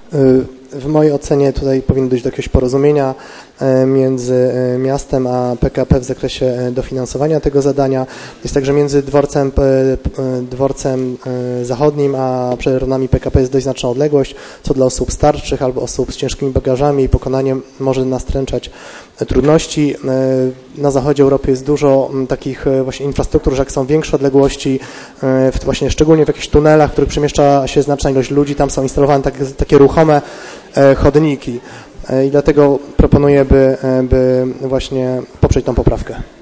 W mojej ocenie tutaj powinno dojść do jakiegoś porozumienia między miastem a PKP w zakresie dofinansowania tego zadania. Jest tak, że między dworcem zachodnim a przeronami PKP jest dość znaczna odległość, co dla osób starszych albo osób z ciężkimi bagażami i pokonaniem może nastręczać trudności. Na zachodzie Europy jest dużo takich właśnie infrastruktur, że jak są większe odległości, właśnie szczególnie w jakichś tunelach, w których przemieszcza się znaczna ilość ludzi, tam są instalowane takie ruchome chodniki i dlatego proponuję, by właśnie poprzeć tą poprawkę.